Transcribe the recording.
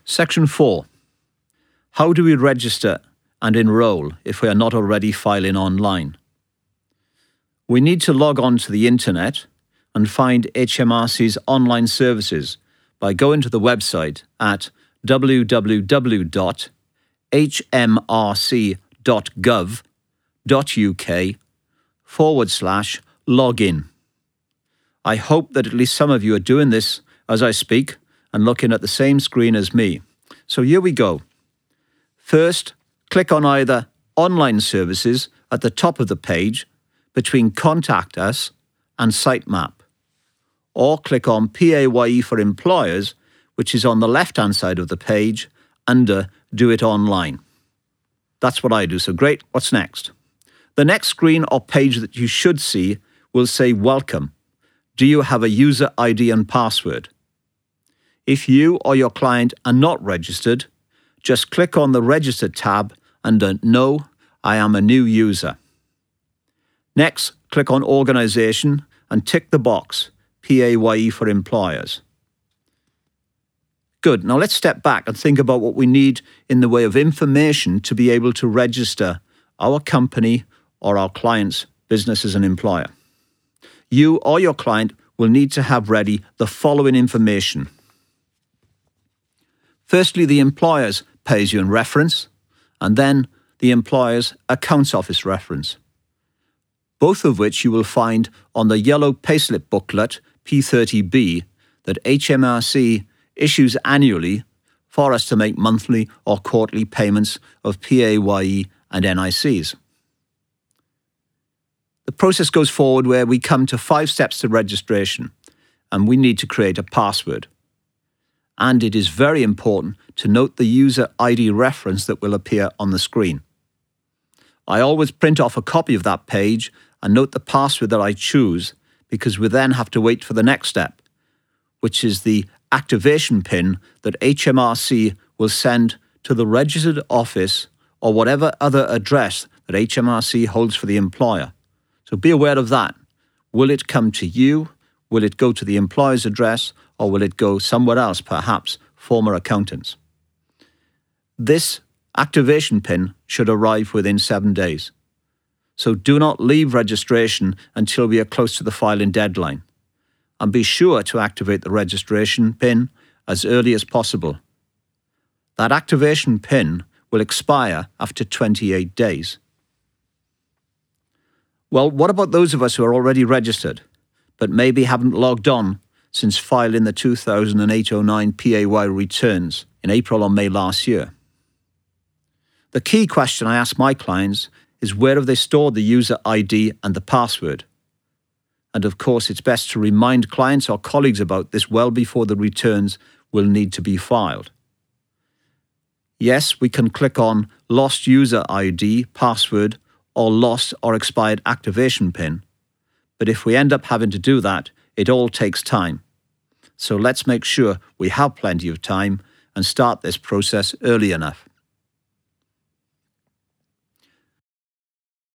Section 4. How do we register and enroll if we are not already filing online? We need to log on to the internet and find HMRC's online services by going to the website at www.hmrc.gov.uk/login. I hope that at least some of you are doing this as I speak and looking at the same screen as me. So here we go. First, click on either Online Services at the top of the page between Contact Us and Sitemap, or click on PAYE for Employers, which is on the left-hand side of the page under Do It Online. That's what I do, so great. What's next? The next screen or page that you should see will say Welcome. Do you have a user ID and password? If you or your client are not registered, just click on the Register tab under No, I am a new user. Next, click on Organisation and tick the box PAYE for Employers. Good. Now let's step back and think about what we need in the way of information to be able to register our company or our client's business as an employer. You or your client will need to have ready the following information. Firstly, the employer's Pay-As-You-Earn reference, and then the employer's Accounts Office reference, both of which you will find on the yellow payslip booklet P30B that HMRC issues annually for us to make monthly or quarterly payments of PAYE and NICs. The process goes forward where we come to 5 steps to registration, and we need to create a password. And it is very important to note the user ID reference that will appear on the screen. I always print off a copy of that page and note the password that I choose, because we then have to wait for the next step, which is the activation PIN that HMRC will send to the registered office or whatever other address that HMRC holds for the employer. So be aware of that. Will it come to you? Will it go to the employer's address? Or will it go somewhere else, perhaps former accountants? This activation PIN should arrive within 7 days. So do not leave registration until we are close to the filing deadline. And be sure to activate the registration PIN as early as possible. That activation PIN will expire after 28 days. Well, what about those of us who are already registered, but maybe haven't logged on since filing the 2008-09 PAY returns in April or May last year? The key question I ask my clients is where have they stored the user ID and the password? And of course, it's best to remind clients or colleagues about this well before the returns will need to be filed. Yes, we can click on Lost User ID, Password, or Lost or Expired Activation PIN. But if we end up having to do that, it all takes time. So let's make sure we have plenty of time and start this process early enough.